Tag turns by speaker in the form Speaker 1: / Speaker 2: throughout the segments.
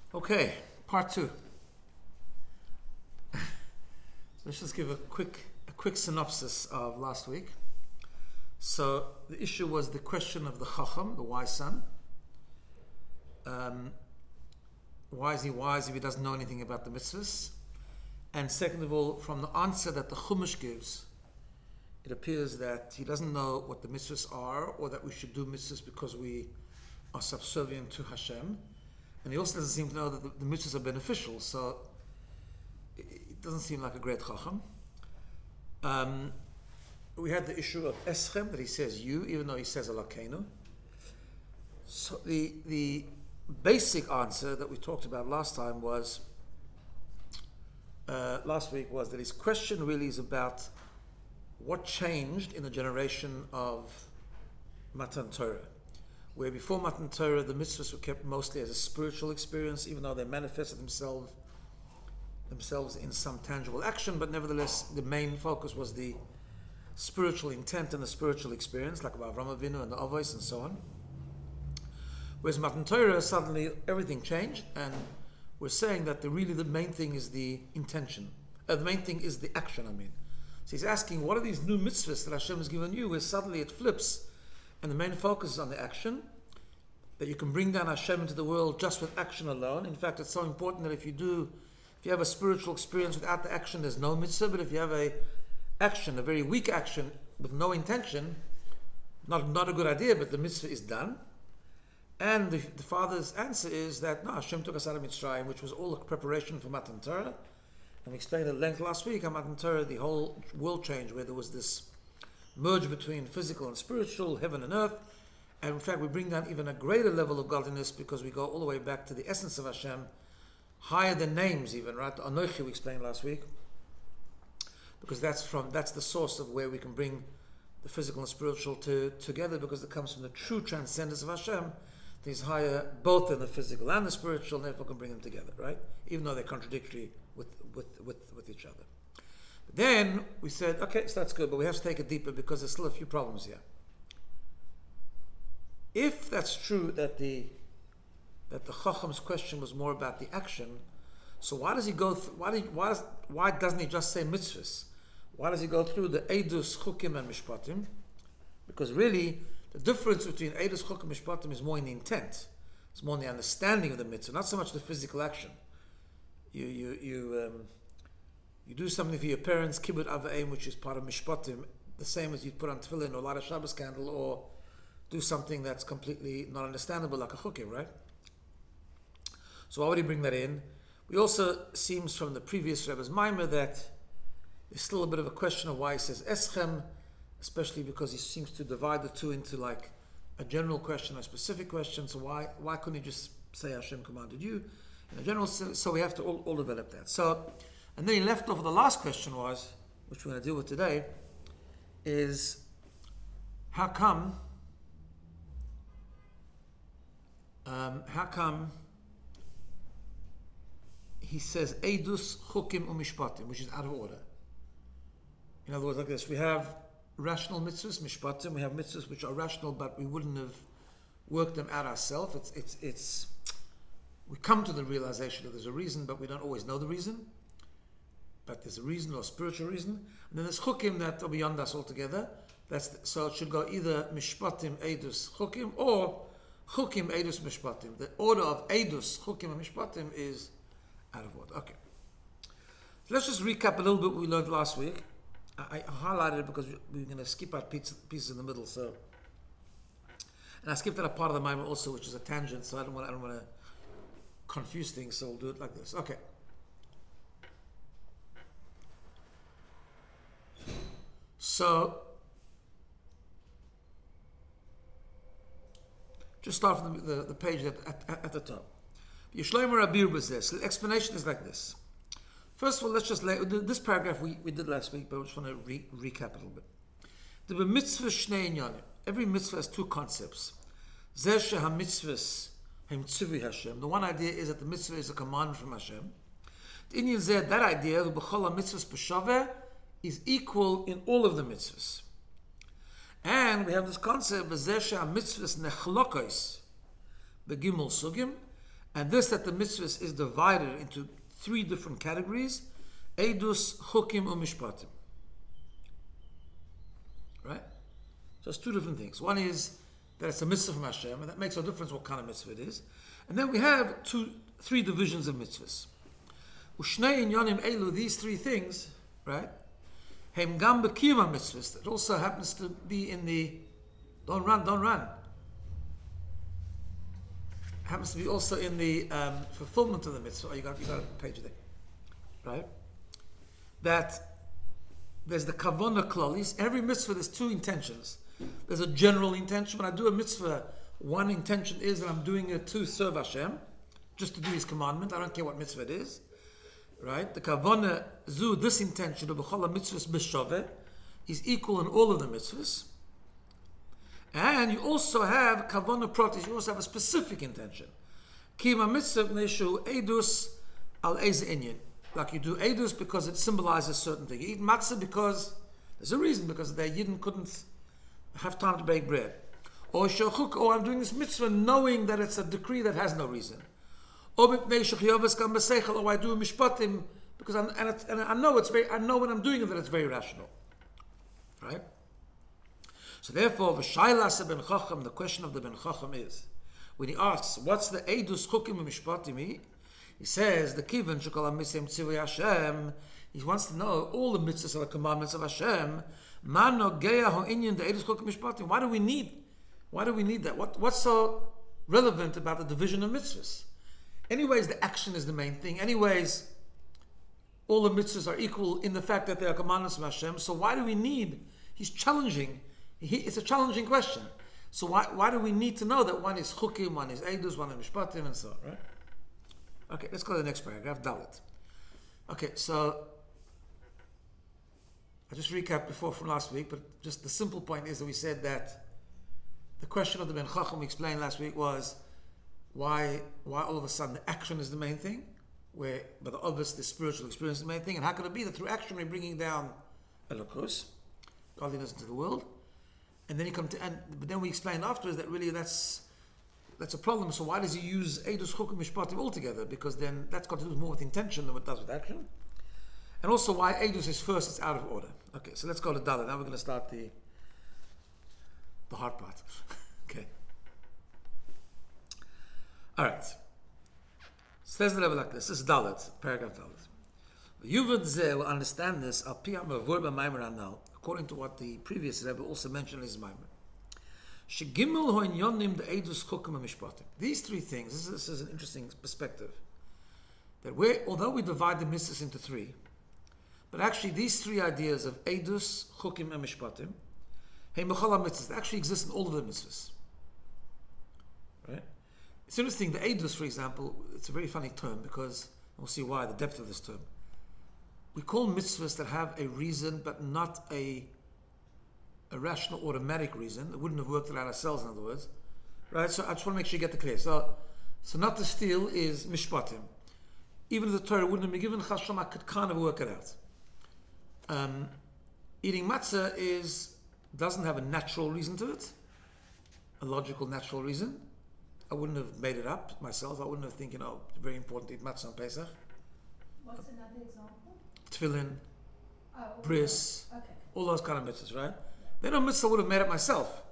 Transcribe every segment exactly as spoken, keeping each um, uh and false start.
Speaker 1: Okay, part two. Let's just give a quick a quick synopsis of last week. So the issue was the question of the Chacham, the wise son. Um, why is he wise if he doesn't know anything about the mitzvahs? And second of all, from the answer that the Chumash gives, it appears that he doesn't know what the mitzvahs are, or that we should do mitzvahs because we are subservient to Hashem. And he also doesn't seem to know that the, the mitzvahs are beneficial, so it, it doesn't seem like a great Chacham. Um, we had the issue of Eschem, that he says you, even though he says Elokeinu. So the the basic answer that we talked about last time was, uh, last week was that his question really is about what changed in the generation of Matan Torah, where before Matan Torah the mitzvahs were kept mostly as a spiritual experience, even though they manifested themselves themselves in some tangible action, but nevertheless the main focus was the spiritual intent and the spiritual experience, like about Avraham Avinu and the Avos and so on. Whereas Matan Torah, suddenly everything changed, and we're saying that the really the main thing is the intention. Uh, the main thing is the action, I mean. So he's asking, what are these new mitzvahs that Hashem has given you, where suddenly it flips, and the main focus is on the action, that you can bring down Hashem into the world just with action alone. In fact, it's so important that if you do, if you have a spiritual experience without the action, there's no mitzvah, but if you have a action, a very weak action, with no intention, not, not a good idea, but the mitzvah is done. And the, the father's answer is that, no, Hashem took us out of Mitzrayim, which was all a preparation for Matan Torah. And we explained at length last week how Matan Torah, the whole world changed, where there was this merge between physical and spiritual, heaven and earth. And in fact, we bring down even a greater level of godliness because we go all the way back to the essence of Hashem, higher than names even, right? Anochi we explained last week. Because that's from that's the source of where we can bring the physical and spiritual to, together, because it comes from the true transcendence of Hashem. He's higher both than the physical and the spiritual, and therefore can bring them together, right? Even though they're contradictory with, with, with, with each other. But then we said, okay, so that's good, but we have to take it deeper because there's still a few problems here. If that's true that the that the Chacham's question was more about the action, so why does he go through, why, do he, why, does, why doesn't he just say mitzvahs? Why does he go through the Eidus, Chukim, and Mishpatim? Because really, the difference between Eidus, Chukim, and Mishpatim is more in the intent. It's more in the understanding of the mitzvah, not so much the physical action. You you you um, you do something for your parents, Kibbut Avayim, which is part of Mishpatim, the same as you'd put on tefillin or light a Shabbos candle, or do something that's completely not understandable, like a Chukim, right? So why would he bring that in? We also, seems from the previous Rebbe's Maimer that there's still a bit of a question of why he says Eschem, especially because he seems to divide the two into like a general question, a specific question. So why why couldn't he just say Hashem commanded you in a general sense? So we have to all, all develop that. So, and then he left off. The last question was, which we're going to deal with today, is how come um, how come he says Eidus, Chukim, Umishpatim, which is out of order. In other words, like this, we have rational mitzvahs, mishpatim, we have mitzvahs which are rational, but we wouldn't have worked them out ourselves. It's, it's, it's, we come to the realization that there's a reason, but we don't always know the reason. But there's a reason or a spiritual reason. And then there's chukim that are beyond us altogether. That's the, so it should go either mishpatim, eidus, chukim, or chukim, eidus, mishpatim. The order of eidus, chukim, and mishpatim is out of order. Okay. So let's just recap a little bit what we learned last week. I highlighted it because we're going to skip out pieces in the middle. So, and I skipped out a part of the Maimon also, which is a tangent. So I don't want I don't want to confuse things. So we'll do it like this. Okay. So, just start from the, the, the page at, at, at the top. Yishloimer Abir Bazeh. So the explanation is like this. First of all, let's just lay, this paragraph we, we did last week, but I just want to re, recap a little bit. The mitzvah shnei inyanim. Every mitzvah has two concepts. Zeh sheha mitzvahs hem tzivi Hashem. The one idea is that the mitzvah is a command from Hashem. The Inyan zeh, that idea, the b'chol mitzvahs b'shaveh, is equal in all of the mitzvahs. And we have this concept, zeh sheha mitzvahs nechlokos begimul sugim, And this, that the mitzvah is divided into three different categories: Eidus, Chukim, and Mishpatim. Right? So it's two different things. One is that it's a mitzvah from Hashem, and that makes no difference what kind of mitzvah it is. And then we have two, three divisions of mitzvahs. Ushnei inyanim elu, these three things, right? Hem gam b'kiyum mitzvahs. That also happens to be in the don't run, don't run. Happens to be also in the um, fulfillment of the mitzvah. Oh, you got you got a page there, right? That there's the kavanah klalis. Every mitzvah there's two intentions. There's a general intention. When I do a mitzvah, one intention is that I'm doing it to serve Hashem, just to do His commandment. I don't care what mitzvah it is, right? The kavanah zu, this intention of b'chol mitzvahs b'shaveh, is equal in all of the mitzvahs. And you also have kavanah pratis. You also have a specific intention. Kima mitzvah neshu edus al eze inyan. Like you do edus because it symbolizes certain thing. You eat matzah because there's a reason, because the Yidden couldn't have time to bake bread. Or shachuk, or I'm doing this mitzvah knowing that it's a decree that has no reason. Or or I do a mishpatim because I'm, and, it's, and I know it's very. I know when I'm doing it that it's very rational, right? So therefore, the shaylas ben chacham, the question of the ben chacham is, when he asks, "What's the edus chukim and mishpatim?" He says, "The kivan shekol hamitzvim tzivui Hashem." He wants to know all the mitzvahs are the commandments of Hashem. Why do we need? Why do we need that? What, what's so relevant about the division of mitzvahs? Anyways, the action is the main thing. Anyways, all the mitzvahs are equal in the fact that they are commandments of Hashem. So why do we need? He's challenging. He, it's a challenging question. So why why do we need to know that one is chukim, one is eidus, one is mishpatim, and so on, right? Okay, let's go to the next paragraph, Dalet. Okay, so I just recapped before from last week, but just the simple point is that we said that the question of the Ben Chacham we explained last week was why why all of a sudden the action is the main thing, where but the obvious the spiritual experience is the main thing, and how could it be that through action we're bringing down Elokus, godliness into the world, and then you come to and but then we explained afterwards that really that's that's a problem. So why does he use Eidus Chukim Mishpatim altogether? Because then that's got to do more with intention than what it does with action. And also why Eidus is first, it's out of order. Okay, so let's go to Dalet. Now we're going to start the the hard part. Okay. Alright. Says the level like this. This is Dalet, paragraph Dalet. Yuvud Zeh will understand this according to what the previous Rebbe also mentioned in his Maimer. These three things, this is, this is an interesting perspective. That we although we divide the mitzvahs into three, but actually these three ideas of Eidus, Chukim, and Mishpatim, hey, Mechala mitzvahs, they actually exist in all of the mitzvahs. Right? It's interesting, the Eidus, for example, it's a very funny term because we'll see why, the depth of this term. We call mitzvahs that have a reason, but not a, a rational, automatic reason. It wouldn't have worked it out ourselves, in other words. Right? So I just want to make sure you get the clear. So, so not to steal is Mishpatim. Even if the Torah wouldn't have been given, Chasham, I could kind of work it out. Um, eating matzah is doesn't have a natural reason to it, a logical, natural reason. I wouldn't have made it up myself. I wouldn't have think, you know, it's very important to eat matzah on Pesach.
Speaker 2: What's another example?
Speaker 1: Tefillin,
Speaker 2: oh,
Speaker 1: bris,
Speaker 2: okay.
Speaker 1: all those kind of mitzvahs, right? Then a mitzvah would have made it myself.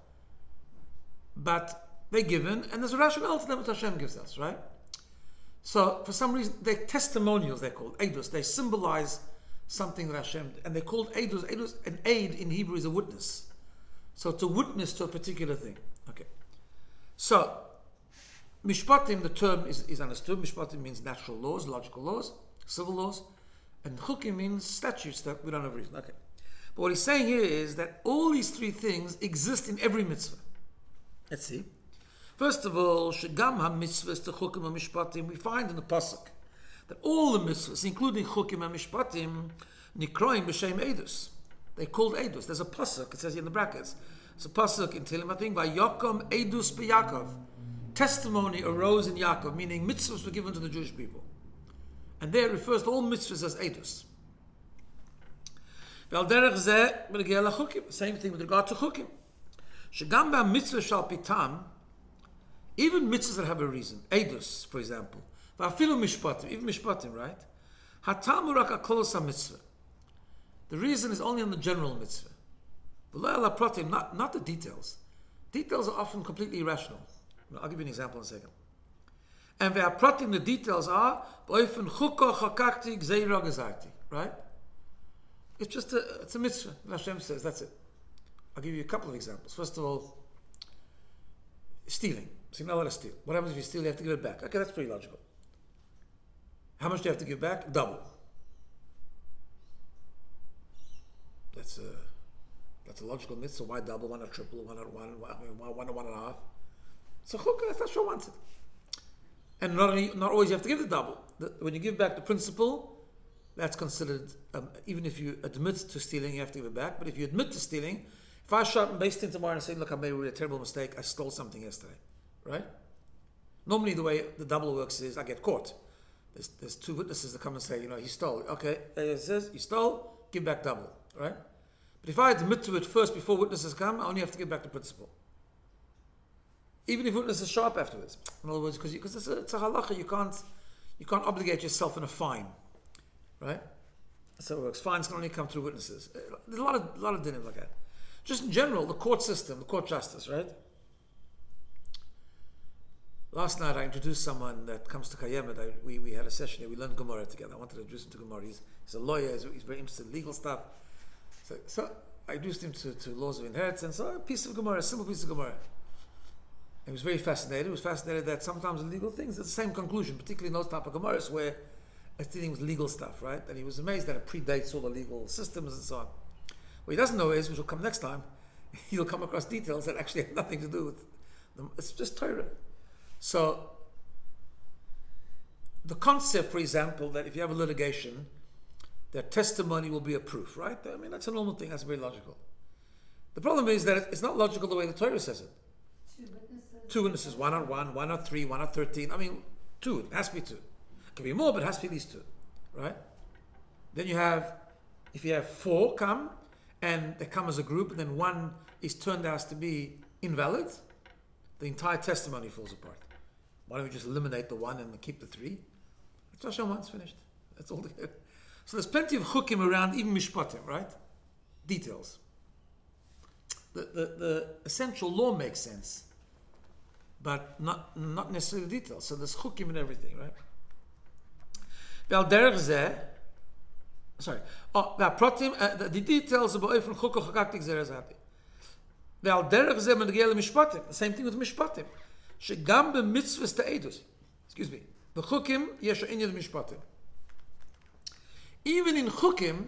Speaker 1: But they're given, and there's a rationale to them that Hashem gives us, right? So, for some reason, they're testimonials, they're called, Eidus. They symbolize something that Hashem, and they're called Eidus. Eidus, an aid in Hebrew is a witness. So, to witness to a particular thing. Okay. So, Mishpatim, the term is, is understood. Mishpatim means natural laws, logical laws, civil laws. And Chukim means statutes that we don't have reason. Okay. But what he's saying here is that all these three things exist in every mitzvah. Let's see. First of all, Shegam ha-mitzvahs to Chukim ha-mishpatim, we find in the Pasuk that all the mitzvahs, including Chukim ha-mishpatim, nikroim b'shem Eidus. They're called Eidus. There's a Pasuk, it says here in the brackets. It's a Pasuk in Tehillim, I think, by Yaakov Eidus b'Yaakov. Testimony arose in Yaakov, meaning mitzvahs were given to the Jewish people. And there it refers to all mitzvahs as Eidus. Same thing with regard to Chukim. Shegam ba-mitzvah shal pitam, Even mitzvahs that have a reason, Eidus, for example, va'afilu mishpatim, even mishpatim, right? Hatamu rak aklos mitzvah. The reason is only on the general mitzvah. V'lo ala pratim, not not the details. Details are often completely irrational. I'll give you an example in a second. And ve'apratim, the details are b'oifen chuko chakakti gzeira gezarti, right? It's just a it's a mitzvah. Hashem says that's it. I'll give you a couple of examples. First of all, stealing. So you're not allowed to steal. What happens if you steal? You have to give it back. Okay, that's pretty logical. How much do you have to give back? Double. That's a that's a logical mitzvah. Why double? Why not triple? Why not one? Why, why, why not one and a half? So chukah, that's not sure wants it. And not only, not always you have to give the double. The, when you give back the principal, that's considered, um, even if you admit to stealing, you have to give it back. But if you admit to stealing, if I shot and based in tomorrow and say, look, I made a terrible mistake, I stole something yesterday, right? Normally the way the double works is I get caught. There's, there's two witnesses that come and say, you know, he stole. Okay, it says, you stole, give back double, right? But if I admit to it first before witnesses come, I only have to give back the principal. Even if witnesses show up afterwards. In other words, because it's, it's a halacha, you can't, you can't obligate yourself in a fine, right? That's how it works. Fines can only come through witnesses. There's a lot of, a lot of dinim like that. Just in general, the court system, the court justice, right? Last night I introduced someone that comes to Kayemet. I, we, we had a session here, we learned Gemara together. I wanted to introduce him to Gemara. He's, he's a lawyer, he's, he's very interested in legal stuff. So, so I introduced him to, to laws of inheritance. So a piece of Gemara, a simple piece of Gemara. He was very fascinated. He was fascinated that sometimes in legal things, it's the same conclusion, particularly in those type of Gemaras where it's dealing with legal stuff, right? And he was amazed that it predates all the legal systems and so on. What he doesn't know is, which will come next time, he'll come across details that actually have nothing to do with them. It's just Torah. So, the concept, for example, that if you have a litigation, that testimony will be a proof, right? I mean, that's a normal thing. That's very logical. The problem is that it's not logical the way the Torah says it.
Speaker 2: Two witnesses.
Speaker 1: Two witnesses, one on one, one on three, one on thirteen. I mean, two. It has to be two. It can be more, but it has to be at least two, right? Then you have, if you have four come, and they come as a group, and then one is turned out to be invalid, the entire testimony falls apart. Why don't we just eliminate the one and keep the three? That's what Hashem wants, finished. That's all. The, so there's plenty of chukim around, even mishpatim, right? Details. The, the, the essential law makes sense, but not, not necessarily the details. So there's chukim and everything, right? Vel derech zeh, sorry. Oh, pratim, uh, the, the details about oifen chukah chakaktik zerezati. Vel derech zeh menegel mishpatim. The same thing with mishpatim. Shegam b'mitzvahs ta'edus. Excuse me. The chukim yesh inyad mishpatim. Even in chukim,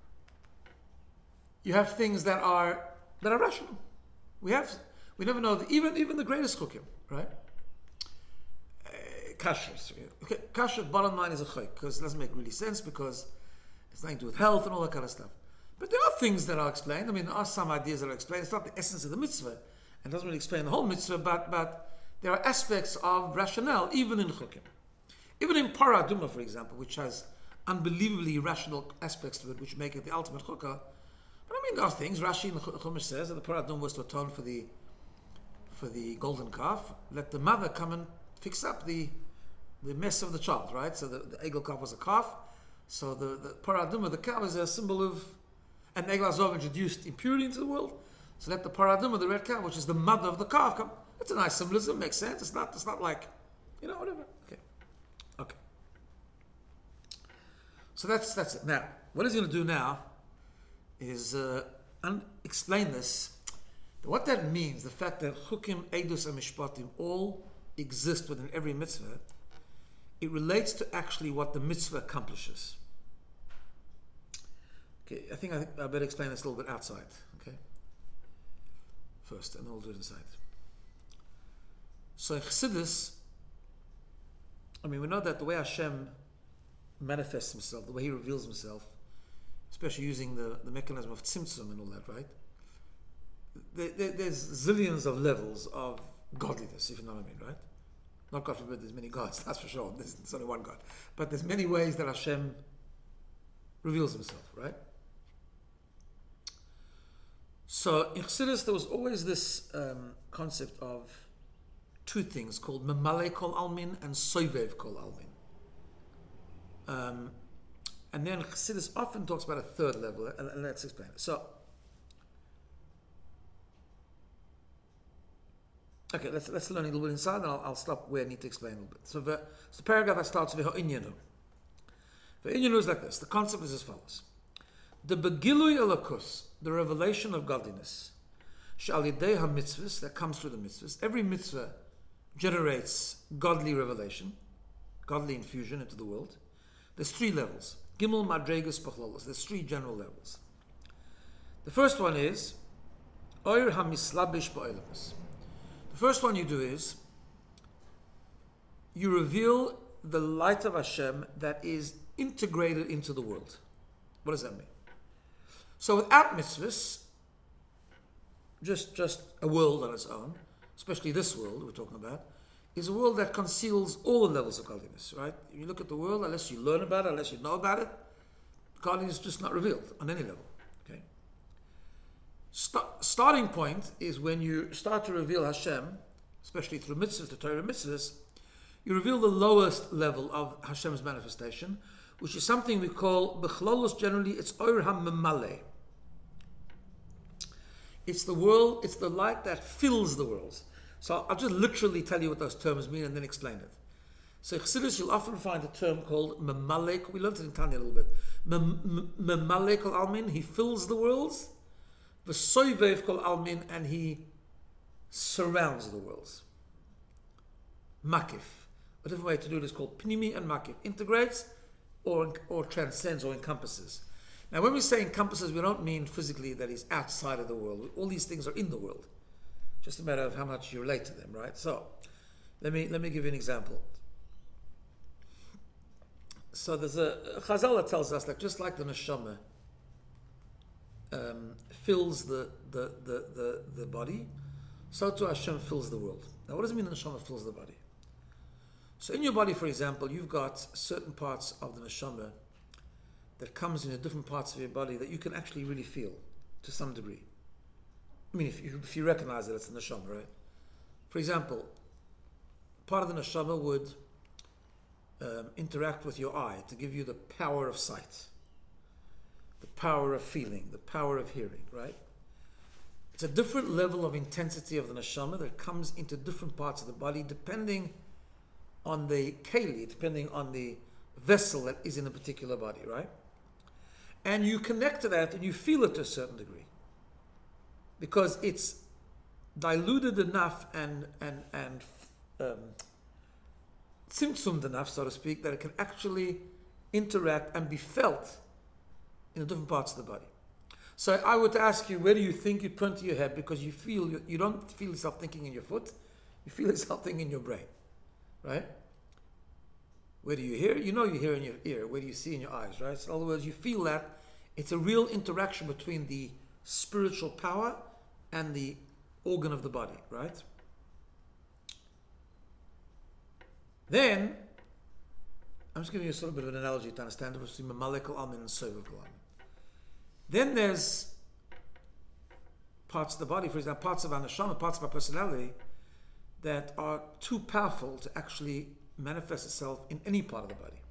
Speaker 1: you have things that are that are rational. We have, we never know that even even the greatest chukim, right? Uh, kashrus. Okay, kashrus. Bottom line is a chayk because it doesn't make really sense because it's nothing to do with health and all that kind of stuff. But there are things that are explained. I mean, there are some ideas that are explained. It's not the essence of the mitzvah, and doesn't really explain the whole mitzvah. But but there are aspects of rationale even in chukim, even in Parah Adumah, for example, which has unbelievably irrational aspects to it, which make it the ultimate chukkah. But I mean, there are things. Rashi in the Chumash says that the Parah Adumah was to atone for the for the golden calf. Let the mother come and fix up the the mess of the child, right? So the, the egel calf was a calf. So the the Parah Adumah, the cow, is a symbol of, and egel azov introduced impurity into the world. So let the Parah Adumah, the red cow, which is the mother of the calf, come. It's a nice symbolism. Makes sense. It's not. It's not like, you know, whatever. Okay. Okay. So that's that's it. Now, what he's going to do now is uh, un- explain this. What that means, the fact that chukim, edus, and mishpatim all exist within every mitzvah, it relates to actually what the mitzvah accomplishes. Okay, I think I, think I better explain this a little bit outside. Okay, first, and then we'll do it inside. So in Chassidus, I mean, we know that the way Hashem manifests himself, the way he reveals himself, especially using the, the mechanism of tzimtzum and all that, right? There, there, there's zillions of levels of godliness, if you know what I mean, right? Not God forbid there's many gods, that's for sure. There's, there's only one God. But there's many ways that Hashem reveals himself, right? So in Chassidus, there was always this um, concept of two things called Memale Kol Almin and Soivev Kol Almin. Um, and then Chassidus often talks about a third level, and, and let's explain it. So, okay, let's let's learn a little bit inside, and I'll, I'll stop where I need to explain a little bit. So, the, so the paragraph that starts with Ha'Inyanu. The Ha'Inyanu is like this. The concept is as follows: the Begilui Elokus, the revelation of godliness, Sh'alidei HaMitzvahs, that comes through the mitzvahs. Every mitzvah generates godly revelation, godly infusion into the world. There's three levels. Gimel Madregas Pachlolos. There's three general levels. The first one is Oir HaMislabish Ba'olamus. The first one you do is you reveal the light of Hashem that is integrated into the world. What does that mean? So without mitzvahs, just, just a world on its own, especially this world we're talking about, is a world that conceals all the levels of godliness, right? If you look at the world, unless you learn about it, unless you know about it, godliness is just not revealed on any level, okay? St- starting point is when you start to reveal Hashem, especially through mitzvahs, the Torah mitzvahs, you reveal the lowest level of Hashem's manifestation, which is something we call, b'chlolos generally, it's Oir HaMemale. It's the world, it's the light that fills the world. So I'll just literally tell you what those terms mean and then explain it. So Chassidus, you'll often find a term called Memalek. We learned it in Tanya a little bit. Memalek kol almin, he fills the worlds. V'soivev kol almin, and he surrounds the worlds. Makif. A different way to do it is called Pnimi and Makif. Integrates or, or transcends or encompasses. Now when we say encompasses, we don't mean physically that he's outside of the world. All these things are in the world. Just a matter of how much you relate to them, right? So, let me let me give you an example. So there's a, a Chazal that tells us that just like the neshama um, fills the the, the, the the body, so too Hashem fills the world. Now, what does it mean the neshama fills the body? So in your body, for example, you've got certain parts of the neshama that comes into different parts of your body that you can actually really feel to some degree. I mean, if you, if you recognize that it's the neshama, right? For example, part of the neshama would um, interact with your eye to give you the power of sight, the power of feeling, the power of hearing, right? It's a different level of intensity of the neshama that comes into different parts of the body depending on the keli, depending on the vessel that is in a particular body, right? And you connect to that and you feel it to a certain degree. Because it's diluted enough and and and um, tzimtzumed enough, so to speak, that it can actually interact and be felt in the different parts of the body. So I would ask you, where do you think you'd point to your head? Because you feel you, you don't feel yourself thinking in your foot, you feel yourself thinking in your brain, right? Where do you hear? You know you hear in your ear. Where do you see in your eyes, right? So in other words, you feel that it's a real interaction between the spiritual power and the organ of the body, right? Then, I'm just giving you a sort of bit of an analogy to understand the difference between Memalek kol almin and Soivev kol almin. Then there's parts of the body, for example, parts of our neshama, parts of our personality that are too powerful to actually manifest itself in any part of the body,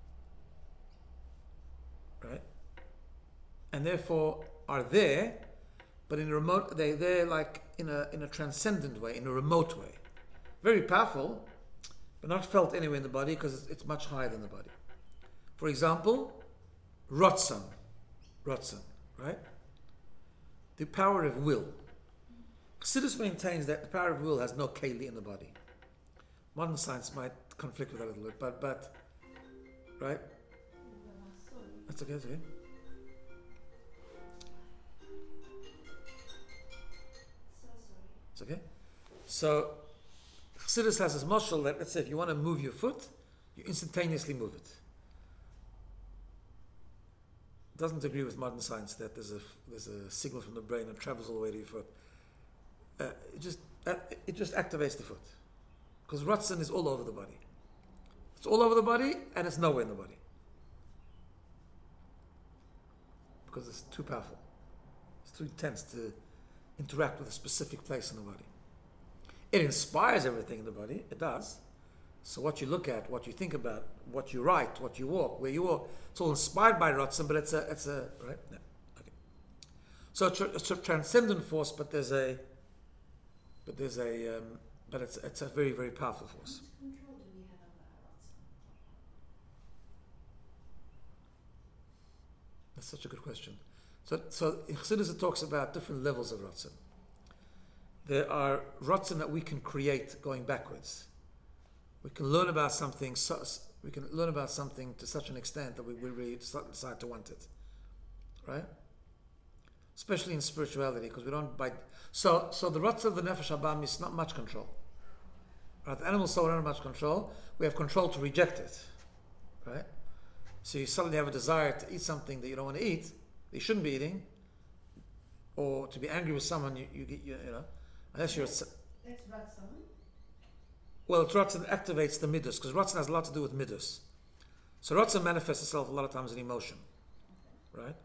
Speaker 1: right? And therefore are there, but in a remote, they're there like in a in a transcendent way, in a remote way. Very powerful, but not felt anywhere in the body because it's, it's much higher than the body. For example, Ratzon, Ratzon, right? The power of will. Chassidus maintains that the power of will has no keli in the body. Modern science might conflict with that a little bit, but but right? That's okay, that's okay. It's okay. So Chassidus has this mashal that, let's say, if you want to move your foot, you instantaneously move it. Doesn't agree with modern science that there's a there's a signal from the brain that travels all the way to your foot. Uh, it just uh, it just activates the foot because Ratzon is all over the body. It's all over the body and it's nowhere in the body because it's too powerful. It's too intense to interact with a specific place in the body. It inspires everything in the body. It does. So what you look at, what you think about, what you write, what you walk, where you walk, it's all inspired by Ratzon, but it's a, it's a, right? Yeah. Okay. So it's a, it's a transcendent force, but there's a, but there's a, um, but it's, it's a very, very powerful force.
Speaker 2: How much control do we have over our Ratzon?
Speaker 1: That's such a good question. So, so in Chassidus it talks about different levels of Ratzon. There are Ratzon that we can create going backwards. We can learn about something. So, we can learn about something to such an extent that we, we really decide to want it, right? Especially in spirituality, because we don't. By so, so the Ratzon of the Nefesh Habam is not much control. Right? The animal soul don't have much control. We have control to reject it, right? So you suddenly have a desire to eat something that you don't want to eat, that you shouldn't be eating, or to be angry with someone you you, you, you know, unless you're.
Speaker 2: That's Ratzon.
Speaker 1: Well, it's Ratzon activates the midas, because Ratzon has a lot to do with midas. So Ratzon manifests itself a lot of times in emotion, right?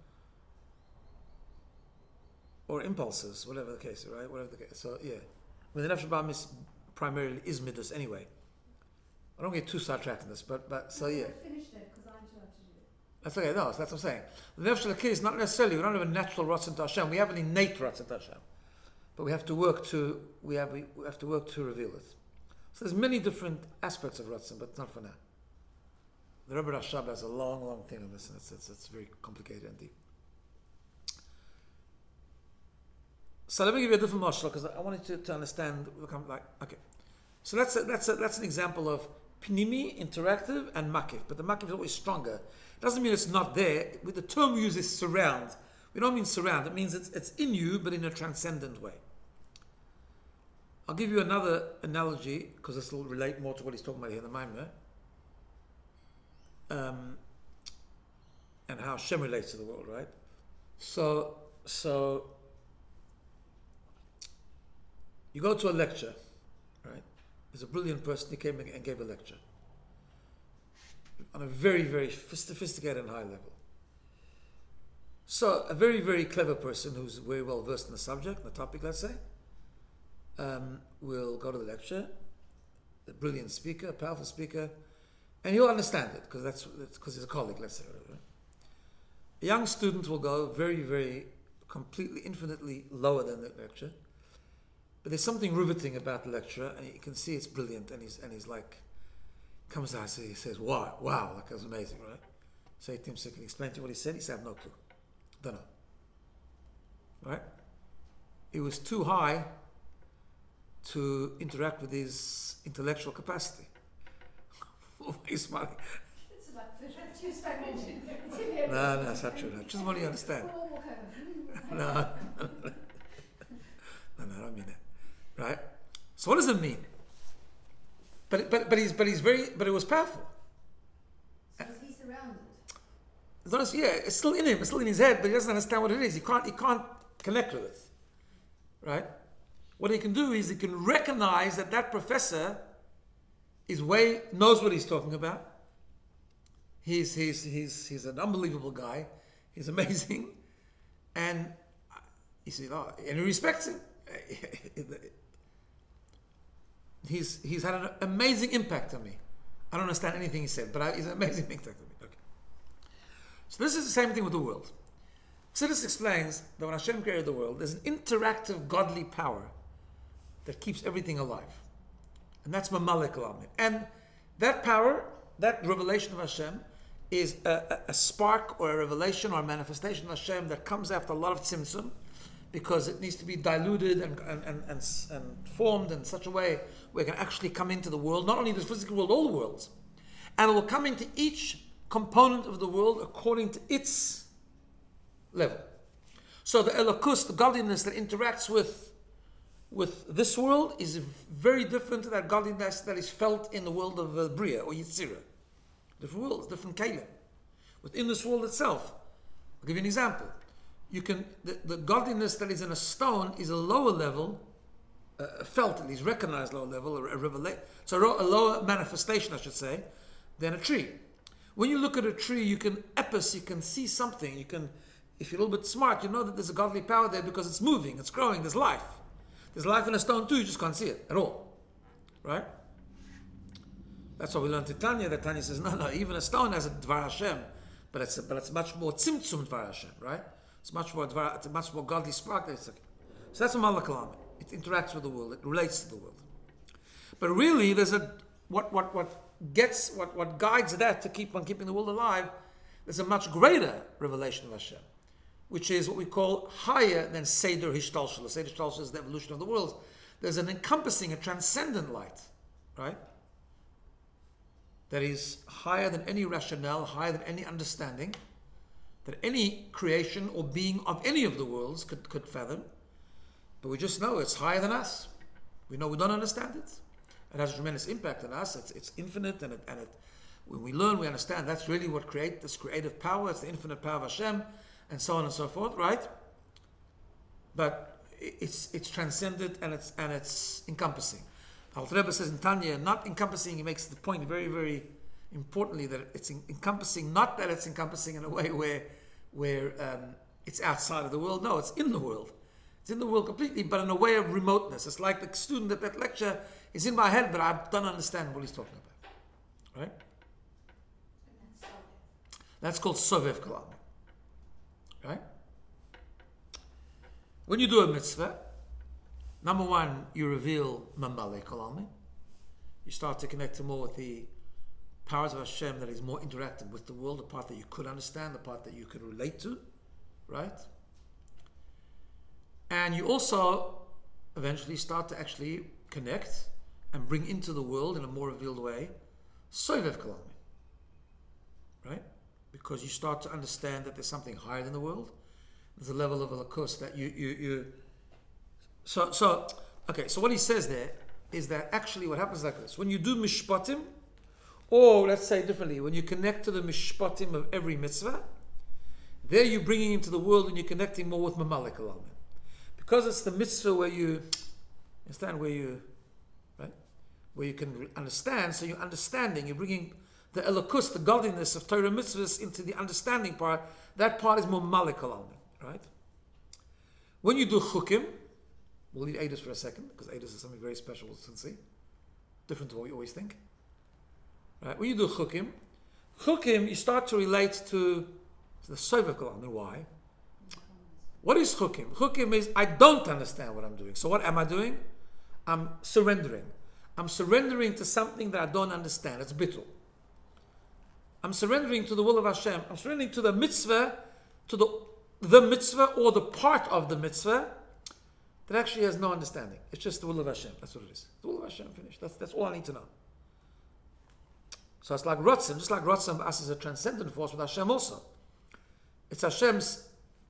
Speaker 1: Or impulses, whatever the case, right? Whatever the case. So yeah, I mean, the Nefesh Habam is primarily is midas anyway. I don't get too sidetracked in this, but but so yeah.
Speaker 2: Finish that because I interrupted you.
Speaker 1: That's okay. No, that's what I'm saying. The Nefesh Elokei is not necessarily. We don't have a natural Ratzon to Hashem. We have an innate Ratzon to Hashem, but we have to work to we have we have to work to reveal it. So there's many different aspects of Ratzon, but not for now. The Rebbe Rashab has a long, long thing on this, and it's, it's, it's very complicated and deep. So let me give you a different mashal, because I wanted you to, to understand. Like, okay, so that's a, that's a, that's an example of pnimi, interactive, and makif. But the makif is always stronger. It doesn't mean it's not there. With the term we use is surround. We don't mean surround. It means it's it's in you, but in a transcendent way. I'll give you another analogy, because this will relate more to what he's talking about here in the Maimon, um, and how Hashem relates to the world, right? So, so you go to a lecture, right? There's a brilliant person who came and gave a lecture on a very, very sophisticated and high level. So, a very, very clever person who's very well versed in the subject, the topic, let's say, Um, will go to the lecture, a brilliant speaker, a powerful speaker, and he'll understand it because that's because he's a colleague, let's say. Right? A young student will go very, very, completely, infinitely lower than the lecture, but there's something riveting about the lecture, and you can see it's brilliant, and he's and he's like, comes out, so he says, "Wow, wow, that was amazing, right?" Say to him, so can you explain to you what he said? He said, "I have no clue, don't know." Right? It was too high to interact with his intellectual capacity. He's smiling.
Speaker 2: It's like the just I mentioned. It's hilarious.
Speaker 1: No, no, that's not true. No. Just want you to understand.
Speaker 2: We'll all walk over.
Speaker 1: No, no, no, I don't mean that. Right? So what does it mean? But but but he's but he's very but it was powerful.
Speaker 2: So is he surrounded?
Speaker 1: It's not, yeah, it's still in him. It's still in his head, but he doesn't understand what it is. He can't he can't connect with it. Right? What he can do is he can recognize that that professor is way knows what he's talking about. He's he's he's he's an unbelievable guy. He's amazing, and he said, oh, and he respects him. He's he's had an amazing impact on me. I don't understand anything he said, but I, he's an amazing impact on me. Okay. So this is the same thing with the world. So this explains that when Hashem created the world, there's an interactive godly power that keeps everything alive. And that's Mamalik Alamin. And that power, that revelation of Hashem, is a, a, a spark or a revelation or a manifestation of Hashem that comes after a lot of tzimtzum, because it needs to be diluted and, and, and, and, and formed in such a way where it can actually come into the world, not only the physical world, all the worlds. And it will come into each component of the world according to its level. So the Elokus, the godliness that interacts with with this world, is very different to that godliness that is felt in the world of uh, Bria or Yitzira. Different worlds, different Kalim. Within this world itself, I'll give you an example. You can the, the godliness that is in a stone is a lower level, uh, felt at least, recognized lower level, a, a revelation. So a lower manifestation, I should say, than a tree. When you look at a tree, you can epis, you can see something. You can, if you're a little bit smart, you know that there's a godly power there because it's moving, it's growing, there's life. There's life in a stone too, you just can't see it at all. Right? That's what we learned in Tanya, that Tanya says, no, no, even a stone has a Dvar Hashem, but it's, a, but it's much more tzimtzum Dvar Hashem, right? It's much more Dvar, it's a much more godly spark. So that's a Malach Kalam. It interacts with the world, it relates to the world. But really, there's a, what, what, what gets, what, what guides that to keep on keeping the world alive, there's a much greater revelation of Hashem, which is what we call higher than Seder Hishtalshel. Seder Hishtalshel is the evolution of the world. There's an encompassing, a transcendent light, right? That is higher than any rationale, higher than any understanding, that any creation or being of any of the worlds could, could fathom. But we just know it's higher than us. We know we don't understand it. It has a tremendous impact on us. It's, it's infinite, and, it, and it, when we learn, we understand that's really what creates this creative power. It's the infinite power of Hashem, and so on and so forth, right? But it's it's transcendent, and it's and it's encompassing. Alter Rebbe says in Tanya, not encompassing, he makes the point very, very importantly that it's in, encompassing, not that it's encompassing in a way where where um, it's outside of the world. No, it's in the world. It's in the world completely, but in a way of remoteness. It's like the student at that lecture is in my head, but I don't understand what he's talking about. Right? That's called Sovev Kalam. Right? When you do a mitzvah, number one, you reveal Mamale Kalami. You start to connect more with the powers of Hashem that is more interactive with the world, the part that you could understand, the part that you could relate to, right? And you also eventually start to actually connect and bring into the world in a more revealed way Sovev Kalami, right? Because you start to understand that there's something higher than the world. There's a level of Elokus that you, you, you So, so, okay, so what he says there is that actually what happens like this. When you do mishpatim, or let's say differently, when you connect to the mishpatim of every mitzvah, there you're bringing into the world and you're connecting more with Mamalik Alamin. Because it's the mitzvah where you, understand, where you, right? Where you can understand, so you're understanding, you're bringing the elokus, the godliness of Torah mitzvahs into the understanding part. That part is more Mamalik Alamin, right? When you do chukim, we'll leave Eidos for a second, because Eidos is something very special to see. Different to what you always think. Right? When you do Chukim, Chukim, you start to relate to, to the Sovev Kalam. Why? What is Chukim? Chukim is, I don't understand what I'm doing. So what am I doing? I'm surrendering. I'm surrendering to something that I don't understand. It's bittul. I'm surrendering to the will of Hashem. I'm surrendering to the mitzvah, to the, the mitzvah or the part of the mitzvah that actually has no understanding. It's just the will of Hashem. That's what it is. The will of Hashem, finished. That's, that's all I need to know. So it's like Ratzon, just like Ratzon for us is a transcendent force with Hashem also. It's Hashem's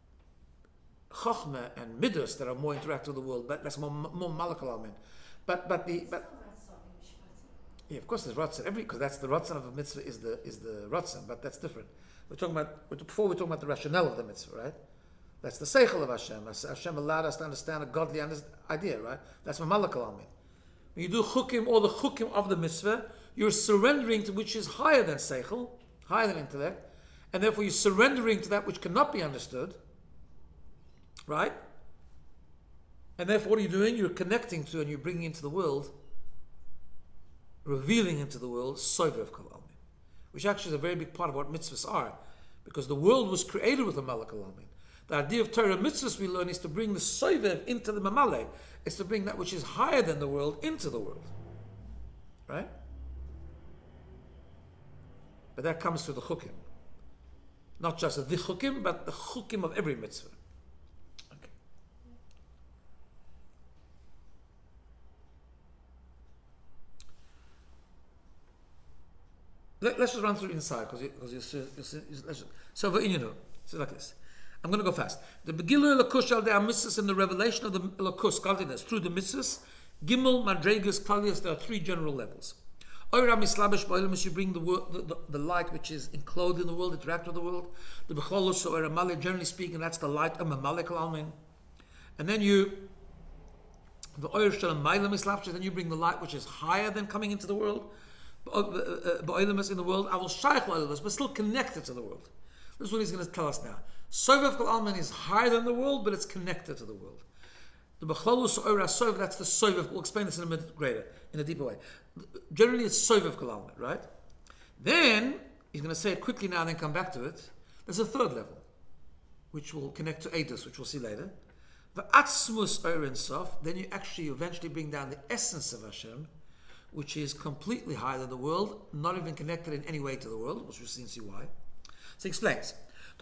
Speaker 1: Chochmah and Midas that are more interactive with the world, but that's more, more Malach Alamin. But, but the, but, yeah, of course there's Ratzon, every, because that's the Ratzon of a mitzvah is the, is the Ratzon, but that's different. We're talking about, before we're talking about the rationale of the mitzvah, right? That's the seichel of Hashem. Hashem allowed us to understand a godly idea, right? That's Malach Alamin. When you do chukim or the chukim of the mitzvah, you're surrendering to which is higher than seichel, higher than intellect, and therefore you're surrendering to that which cannot be understood, right? And therefore what are you doing? You're connecting to and you're bringing into the world, revealing into the world, Sovev Kalam, which actually is a very big part of what mitzvahs are, because the world was created with a Malach Alamin. The idea of Torah mitzvahs we learn is to bring the Sovev into the Mamale. It's to bring that which is higher than the world into the world. Right? But that comes through the chukim. Not just the chukim, but the chukim of every mitzvah. Okay. Let, let's just run through inside, because you, because you, you, you, you, so you know, it's like this. I'm going to go fast. The Begilur Elokus al the mitzvahs and the revelation of the Elokus, godliness, through the mitzvahs, Gimel, Madregas, Kalias, there are three general levels. Oira mislabish ba'ilmus, you bring the, the, the, the light which is enclosed in the world, interact with the world. The Becholus, or Male, generally speaking, that's the light of Mamalik Almin. And then you, the Oir Shalom Mailam mislabish, then you bring the light which is higher than coming into the world. Ba'ilmus in the world, I will shaykh ba'ilmus, but still connected to the world. This is what he's going to tell us now. Sovev Kol Alman is higher than the world, but it's connected to the world. The Bechlolus Oira Soiv, that's the Soiv. We'll explain this in a bit greater, in a deeper way. Generally, it's Soiv of Kol Almin, right? Then, he's going to say it quickly now and then come back to it. There's a third level, which will connect to Eidos, which we'll see later. The Atzmus Oira Sof, then you actually eventually bring down the essence of Hashem, which is completely higher than the world, not even connected in any way to the world, which we'll see and see why. So he explains.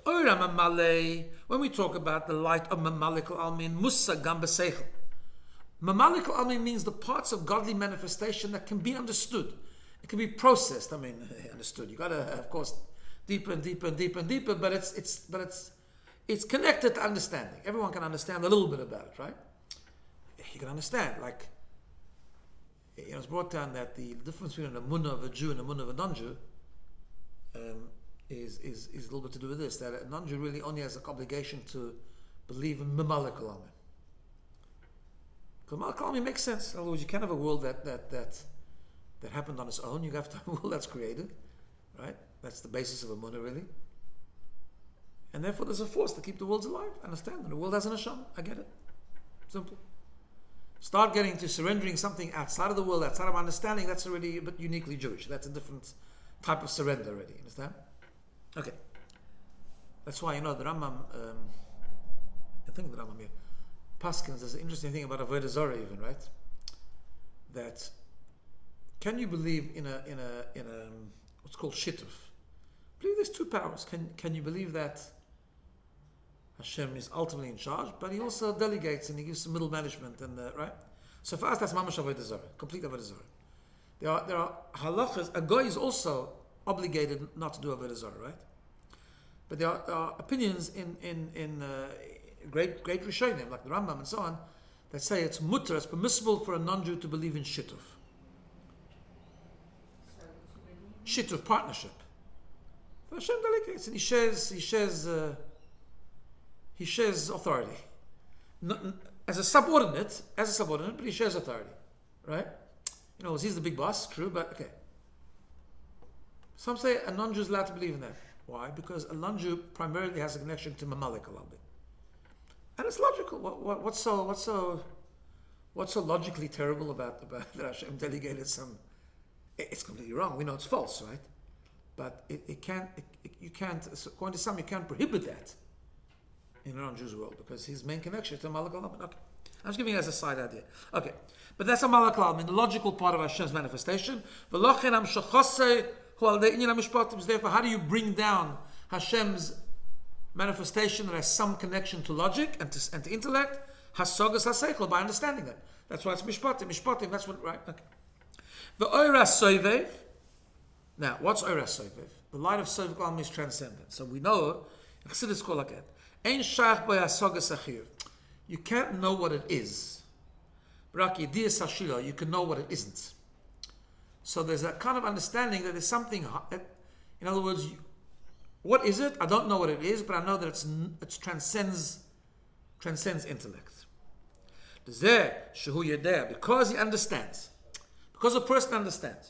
Speaker 1: When we talk about the light of Mamalik al-Almin, Musa Gam B'Seichel. Mamalik al-Almin means the parts of godly manifestation that can be understood. It can be processed. I mean, understood. You got to, of course, deeper and deeper and deeper and deeper, but it's it's but it's it's connected to understanding. Everyone can understand a little bit about it, right? You can understand, like, you know, it's brought down that the difference between a munah of a Jew and a munah of a non-Jew um, is, is is a little bit to do with this, that a non-Jew really only has an obligation to believe in Mamalik al-Almin. Because Mamalik al-Almin makes sense. In other words, you can't have a world that that that that happened on its own. You have to have a world that's created, right? That's the basis of a munah, really. And therefore there's a force to keep the worlds alive. Understand? And the world has an neshama. I get it. Simple. Start getting to surrendering something outside of the world, outside of understanding, that's already a bit uniquely Jewish. That's a different type of surrender already. Understand? Okay. That's why, you know, the Rambam, um, I think the Rambam here, Paskins, there's an interesting thing about Avodah Zarah even, right? That, can you believe in a, in a, in a, what's called Shittuf? Believe there's two powers. Can, can you believe that Hashem is ultimately in charge, but he also delegates and he gives some middle management, and uh, right. So for us, that's mamash avodah zarah, complete avodah zarah. There are there are halachas. A guy is also obligated not to do avodah zarah, right? But there are, there are opinions in in in uh, great great rishonim like the Rambam and so on that say it's mutter, it's permissible for a non-Jew to believe in shittuf. Shittuf, partnership. Hashem delegates and he shares he shares. Uh, He shares authority. Not, as a subordinate, as a subordinate, but he shares authority. Right? You know, he's the big boss, true, but okay. Some say a non-Jew is allowed to believe in that. Why? Because a non-Jew primarily has a connection to Mamalik a little bit. And it's logical. What, what, what's so what's so what's so logically terrible about, about that Hashem delegated some? It's completely wrong. We know it's false, right? But it, it can't it, it, you can't according to some you can't prohibit that in a non-Jew's world, because his main connection is to Malak al-Almin. Okay. I'm just giving you as a side idea. Okay. But that's a Malak al-Almin, the logical part of Hashem's manifestation. Therefore, how do you bring down Hashem's manifestation that has some connection to logic and to, and to intellect? Hasogas haseichel, by understanding that. That's why it's mishpatim. Mishpatim, that's what, right? Okay. The oiras soivev. Now, what's oiras soivev? The light of soivev al-Almin is transcendent. So we know, Chassidus call like that. You can't know what it is. You can know what it isn't. So there's a kind of understanding that there's something, in other words, what is it? I don't know what it is, but I know that it's it transcends transcends intellect. Because he understands, because a person understands,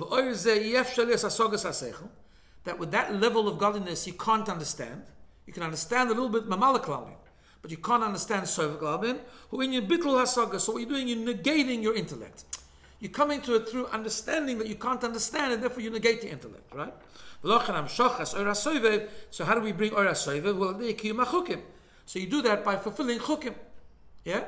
Speaker 1: that with that level of godliness you can't understand. You can understand a little bit Mamalik al-Almin, but you can't understand Soivik al-Almin. Who in your bittul hasaga, so what you're doing, you're negating your intellect. You're coming to it through understanding that you can't understand, and therefore you negate the intellect, right? So how do we bring Oras Soivev? Well, so you do that by fulfilling chukim. Yeah?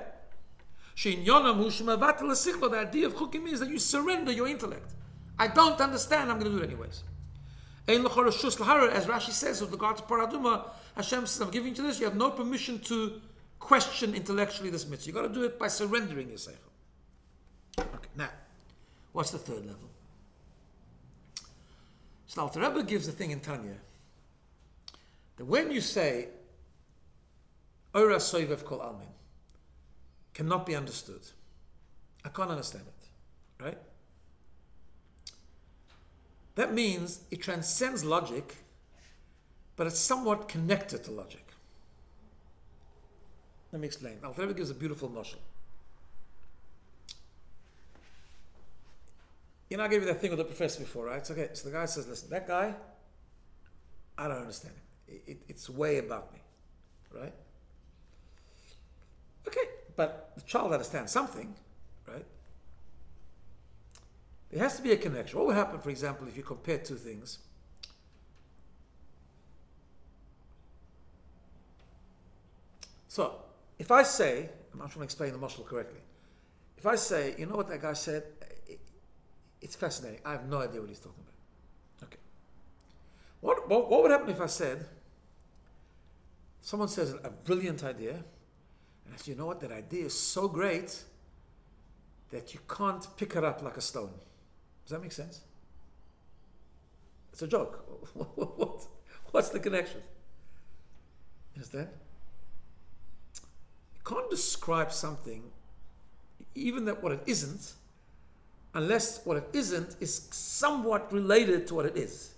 Speaker 1: The idea of chukim means that you surrender your intellect. I don't understand, I'm going to do it anyways. As Rashi says with regard to Paraduma, Hashem says, I'm giving you this, you have no permission to question intellectually this mitzvah. You've got to do it by surrendering your seichel. Okay, now, what's the third level? So Alter Rebbe gives the thing in Tanya, that when you say, Ora Soivev Kol Almin, cannot be understood. I can't understand it, right? That means it transcends logic, but it's somewhat connected to logic. Let me explain. Alter Rebbe gives a beautiful mashal. You know, I gave you that thing with the professor before, right? It's okay. So the guy says, listen, that guy, I don't understand it. It, it. It's way above me, right? Okay, but the child understands something, right? There has to be a connection. What would happen, for example, if you compare two things? So, if I say, I'm not trying to explain the mashal correctly. If I say, you know what that guy said? It's fascinating. I have no idea what he's talking about. Okay. What, what, what would happen if I said, someone says a brilliant idea, and I say, you know what, that idea is so great that you can't pick it up like a stone. Does that make sense? It's a joke. what, what's the connection? You understand? You can't describe something, even that what it isn't, unless what it isn't is somewhat related to what it is.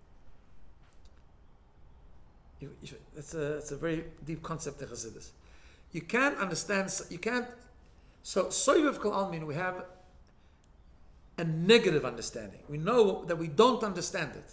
Speaker 1: You, you, it's, a, it's a very deep concept in Chassidus. You can't understand, you can't, so Soivev Kol Almin, we have a negative understanding. We know that we don't understand it.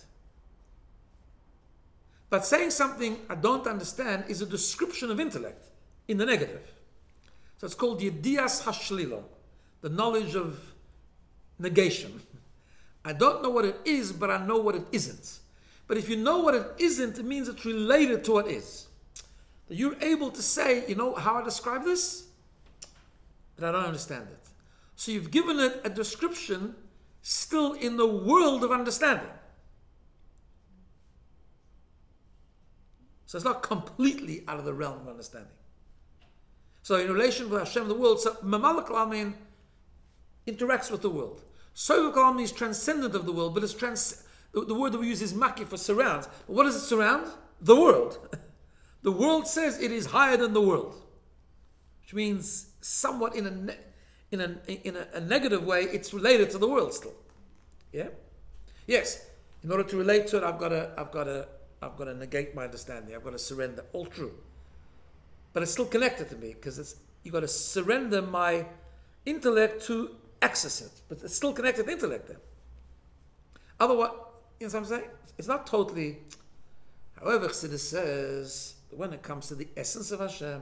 Speaker 1: But saying something I don't understand is a description of intellect in the negative. So it's called Yedias Hashlila, the knowledge of negation. I don't know what it is, but I know what it isn't. But if you know what it isn't, it means it's related to what is. That you're able to say, you know how I describe this? But I don't understand it. So you've given it a description still in the world of understanding. So it's not completely out of the realm of understanding. So in relation with Hashem, the world, so Mamalak Alamin interacts with the world. Soivev Kol Almin is transcendent of the world, but it's trans. The, the word that we use is maki for surrounds. But what does it surround? The world. The world says it is higher than the world, which means somewhat in a ne- in a in a, a negative way, it's related to the world still. Yeah. Yes. In order to relate to it, I've got to I've got to I've got to negate my understanding. I've got to surrender. All true. But it's still connected to me because it's you've got to surrender my intellect to access it. But it's still connected to intellect then. Otherwise, you know what I'm saying? It's not totally. However, Chassidus says when it comes to the essence of Hashem,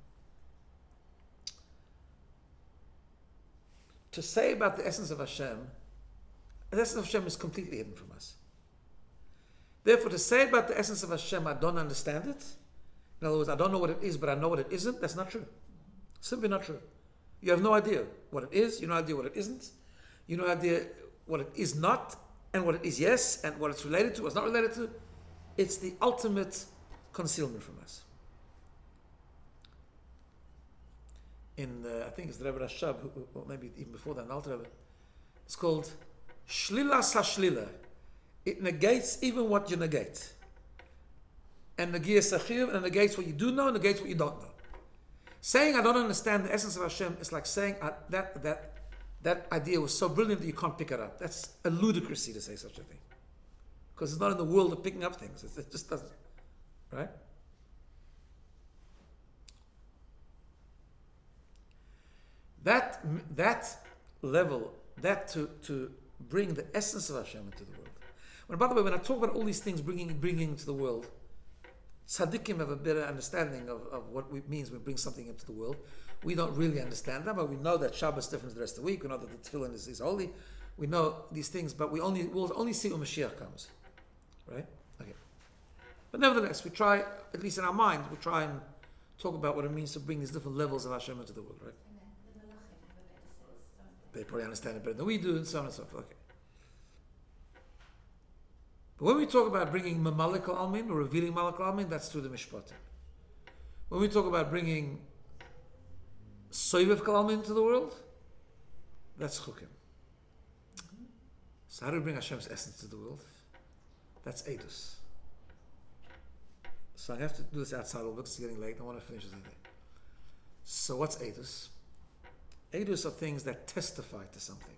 Speaker 1: to say about the essence of Hashem, the essence of Hashem is completely hidden from us. Therefore, to say about the essence of Hashem, I don't understand it. In other words, I don't know what it is, but I know what it isn't. That's not true. Simply not true. You have no idea what it is. You have no idea what it isn't. You have no idea what it is not, and what it is yes, and what it's related to, what's not related to. It's the ultimate concealment from us. In the, I think it's the Rebbe Rashab, or maybe even before that, an Alter Rebbe, it's called Shlila Sashlila. It negates even what you negate. And negiyas sachiv, and negates what you do know, negates what you don't know. Saying I don't understand the essence of Hashem is like saying uh, that that that idea was so brilliant that you can't pick it up. That's a ludicrousy to say such a thing. Because it's not in the world of picking up things. It, it just doesn't. Right? That that level, that to, to bring the essence of Hashem into the world. When, by the way, when I talk about all these things bringing bringing into the world, Tzaddikim have a better understanding of, of what it means when we bring something into the world. We don't really understand them, but we know that Shabbos is different than the rest of the week. We know that the Tefillin is, is holy. We know these things, but we only we'll only see when Mashiach comes. Right? Okay. But nevertheless, we try, at least in our mind, we try and talk about what it means to bring these different levels of Hashem into the world, right? They probably understand it better than we do, and so on and so forth. Okay. But when we talk about bringing Mamalik Almin, or revealing Malak Almin, that's through the Mishpatim. When we talk about bringing Soivev Kol Almin into the world, that's Chukim. So how do we bring Hashem's essence to the world? That's Eidus. So I have to do this outside a little bit because it's getting late. I want to finish this today. So what's Eidus? Eidus are things that testify to something.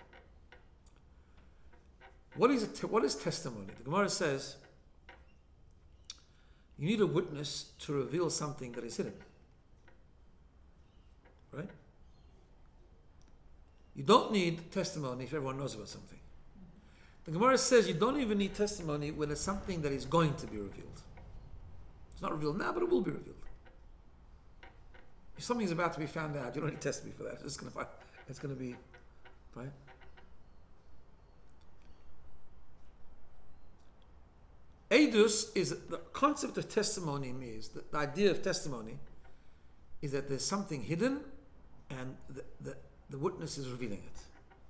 Speaker 1: What is, te- what is testimony? The Gemara says you need a witness to reveal something that is hidden. Right? You don't need testimony if everyone knows about something. The Gemara says you don't even need testimony when it's something that is going to be revealed. It's not revealed now, but it will be revealed. If something's about to be found out, you don't need to test me for that. It's going to find, it's going to be, right? Eidus is the concept of testimony means the, the idea of testimony is that there's something hidden and the, the, the witness is revealing it.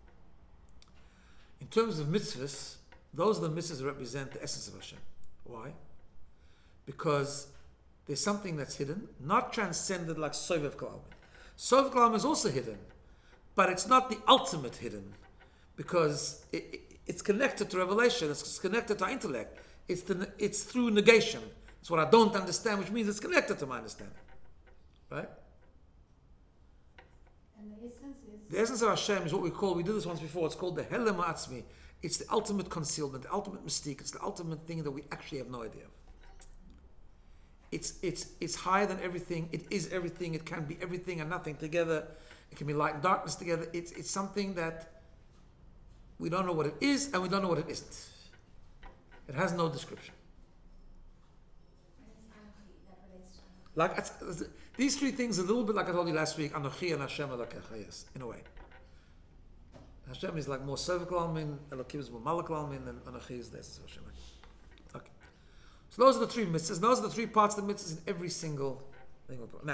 Speaker 1: In terms of mitzvahs, those are the mitzvahs that represent the essence of Hashem. Why? Because there's something that's hidden, not transcended like Sovev Kalam. Sovev Kalam is also hidden, but it's not the ultimate hidden because it, it, it's connected to revelation, it's connected to our intellect. It's, the, it's through negation. It's what I don't understand, which means it's connected to my understanding. Right?
Speaker 2: And the essence is...
Speaker 1: The essence of Hashem is what we call, we did this once before, it's called the Helem Atzmi. It's the ultimate concealment, the ultimate mystique. It's the ultimate thing that we actually have no idea of. It's, it's, it's higher than everything. It is everything. It can be everything and nothing together. It can be light and darkness together. It's, it's something that we don't know what it is and we don't know what it isn't. It has no description. Like it's, it's, these three things, a little bit like I told you last week, Anochi and Hashem Elokecha, yes, in a way. Hashem is like more Sovev Kalam, Elokim is more Malak Kalam, and Anochi is the essence of Hashem. Okay. So those are the three mitzvahs. Those are the three parts of the mitzvahs in every single thing. Now,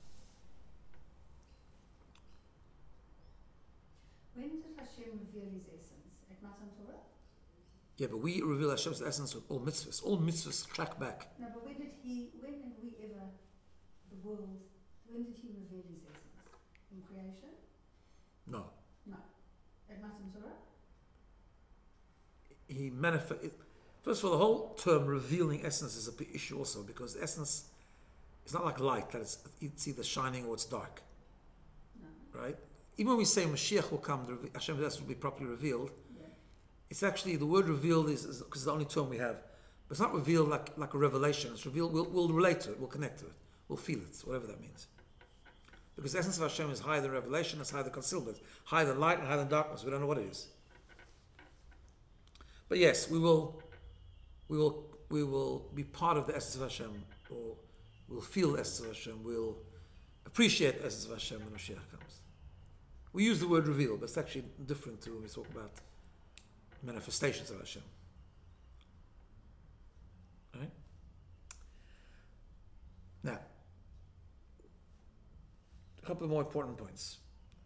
Speaker 2: when did Hashem reveal his essence? At Matan Torah?
Speaker 1: yeah, but we reveal Hashem's essence with all mitzvahs. All mitzvahs track back.
Speaker 2: No, but when did he, when have we ever, the world, when did he reveal his essence? In creation?
Speaker 1: No.
Speaker 2: No. At Matan Torah?
Speaker 1: He manifest. First of all, the whole term revealing essence is a big issue also because essence is not like light, that it's, it's either shining or it's dark.
Speaker 2: No.
Speaker 1: Right? Even when we say Mashiach will come, the, Hashem's essence will be properly revealed,
Speaker 2: Yeah.
Speaker 1: it's actually, the word revealed is because it's the only term we have. But it's not revealed like, like a revelation. It's revealed, we'll, we'll relate to it, we'll connect to it, we'll feel it, whatever that means. Because the essence of Hashem is higher than revelation, it's higher than concealment, higher than light and higher than darkness. We don't know what it is. But yes, we will we will we will be part of the essence of Hashem, or we'll feel the essence of Hashem, we'll appreciate the essence of Hashem when Mashiach comes. We use the word reveal, but it's actually different to when we talk about manifestations of Hashem. Right? Now, a couple of more important points.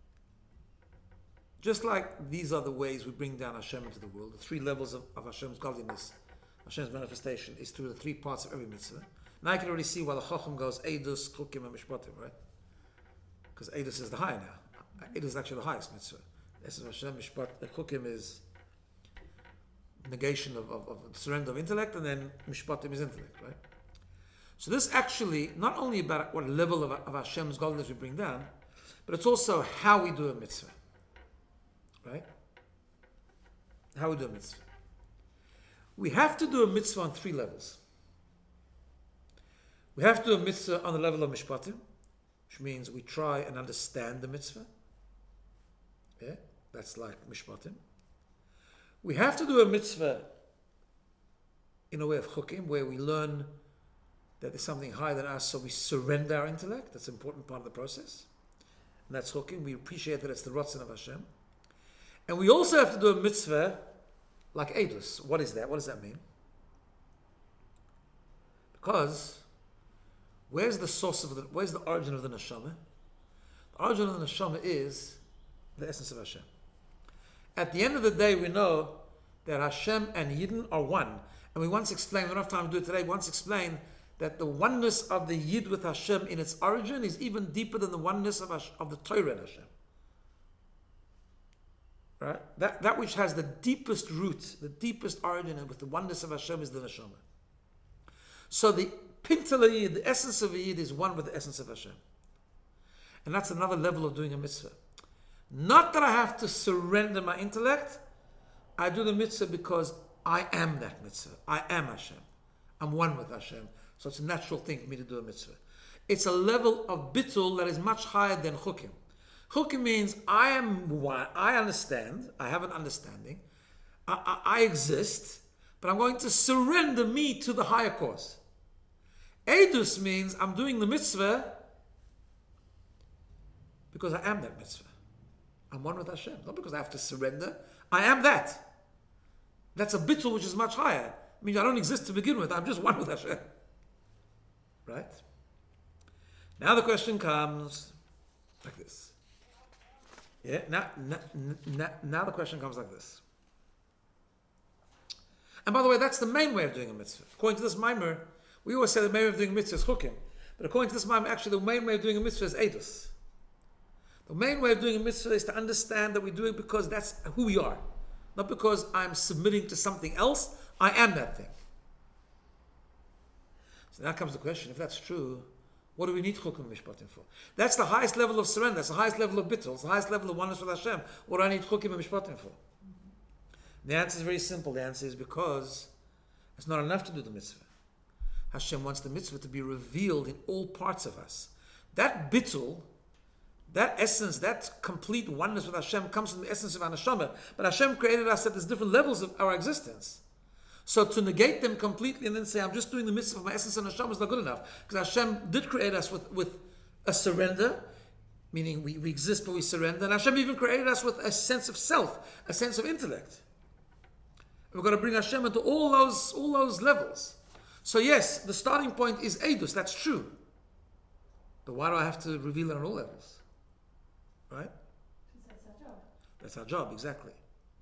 Speaker 1: Just like these are the ways we bring down Hashem into the world, the three levels of, of Hashem's godliness, Hashem's manifestation is through the three parts of every mitzvah. Now I can already see why the Chacham goes Eidus, Chukim, and Mishpatim, right? Because Eidus is the high now. Eidus is actually the highest mitzvah. This is Hashem, Mishpat, Chukim is negation of, of, of surrender of intellect, and then Mishpatim is intellect, right? So this actually, not only about what level of, of Hashem's godliness we bring down, but it's also how we do a mitzvah. Right? How we do a mitzvah. We have to do a mitzvah on three levels. We have to do a mitzvah on the level of mishpatim, which means we try and understand the mitzvah. Yeah, that's like mishpatim. We have to do a mitzvah in a way of chukim, where we learn that there's something higher than us, so we surrender our intellect. That's an important part of the process. And that's chukim. We appreciate that it's the Ratzon of Hashem. And we also have to do a mitzvah like Eidus. What is that? What does that mean? Because where's the source of the, where's the origin of the neshama? The origin of the neshama is the essence of Hashem. At the end of the day, we know that Hashem and Yidden are one. And we once explained, we don't have time to do it today, we once explained that the oneness of the Yid with Hashem in its origin is even deeper than the oneness of, Hashem, of the Torah and Hashem. Right? That, that which has the deepest root, the deepest origin, and with the oneness of Hashem is the neshama. So the pintal Yid, the essence of a Yid, is one with the essence of Hashem. And that's another level of doing a mitzvah. Not that I have to surrender my intellect. I do the mitzvah because I am that mitzvah. I am Hashem. I'm one with Hashem. So it's a natural thing for me to do a mitzvah. It's a level of bittul that is much higher than chukim. Chukim means I am one, I understand, I have an understanding, I, I, I exist, but I'm going to surrender me to the higher cause. Eidus means I'm doing the mitzvah Because I am that mitzvah. I'm one with Hashem. Not because I have to surrender. I am that. That's a bittul which is much higher. I mean, I don't exist to begin with. I'm just one with Hashem. Right? Now the question comes like this. Yeah? Now, now, now, now the question comes like this. And by the way, that's the main way of doing a mitzvah. According to this mimer, we always say the main way of doing a mitzvah is chukim. But according to this mimer, actually the main way of doing a mitzvah is edus. The main way of doing a mitzvah is to understand that we do it because that's who we are. Not because I'm submitting to something else. I am that thing. So now comes the question, if that's true, what do we need chukim mishpatim for? That's the highest level of surrender. That's the highest level of bittul. It's the highest level of oneness with Hashem. What do I need chukim mishpatim for? The answer is very simple. The answer is because it's not enough to do the mitzvah. Hashem wants the mitzvah to be revealed in all parts of us. That bittul, that essence, that complete oneness with Hashem comes from the essence of our neshama. But Hashem created us at these different levels of our existence. So to negate them completely and then say, I'm just doing the mitzvah of my essence and neshama is not good enough. Because Hashem did create us with, with a surrender, meaning we, we exist but we surrender. And Hashem even created us with a sense of self, a sense of intellect. We've got to bring Hashem into all those, all those levels. So yes, the starting point is edus, that's true. But why do I have to reveal it on all levels? Right?
Speaker 2: That's our job.
Speaker 1: That's our job, exactly.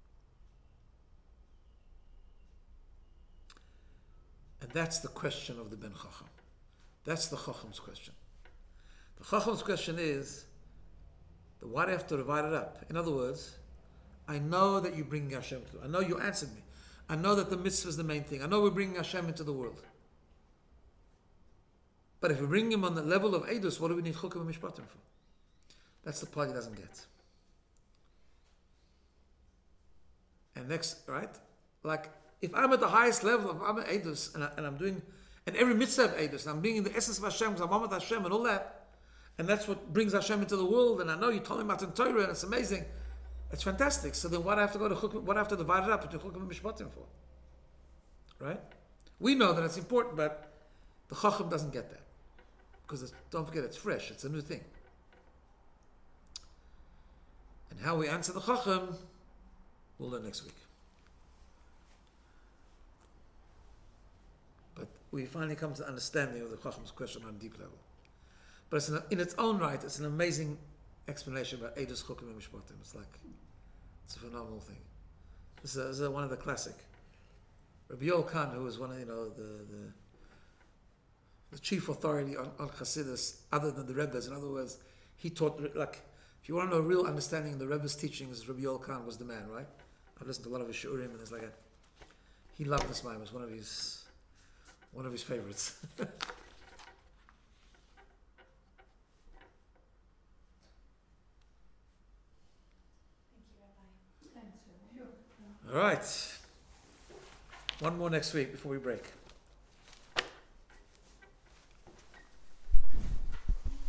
Speaker 1: And that's the question of the Ben Chacham. That's the Chacham's question. The Chacham's question is, why do I have to divide it up? In other words, I know that you bring Hashem to, I know you answered me. I know that the mitzvah is the main thing. I know we're bringing Hashem into the world. But if we bring him on the level of edus, what do we need chukim and mishpatim for? That's the part he doesn't get. And next, right? Like, if I'm at the highest level of I'm edus, and, I, and I'm doing, and every mitzvah of edus, and I'm being in the essence of Hashem, because I'm one with Hashem and all that, and that's what brings Hashem into the world, and I know you told me Matan Torah, and it's amazing. It's fantastic. So then, what do I have to go to chukim? What do I have to divide it up into chukim and mishpatim for? Right? We know that it's important, but the chacham doesn't get that because it's, don't forget, it's fresh. It's a new thing. And how we answer the chacham, we'll learn next week. But we finally come to the understanding of the chacham's question on a deep level. But it's an, in its own right, it's an amazing explanation about edus chukim and mishpatim. It's like, it's a phenomenal thing. This is, a, this is a, one of the classic. Rabbi Yoel Khan, who was one of, you know, the the, the chief authority on, on Chassidus, other than the Rebbes. In other words, he taught, like, if you want to know real understanding of the Rebbe's teachings, Rabbi Yoel Khan was the man, right? I've listened to a lot of his shiurim and it's like a, he loved this man. It was one of his, one of his favorites. All right. One more next week before we break.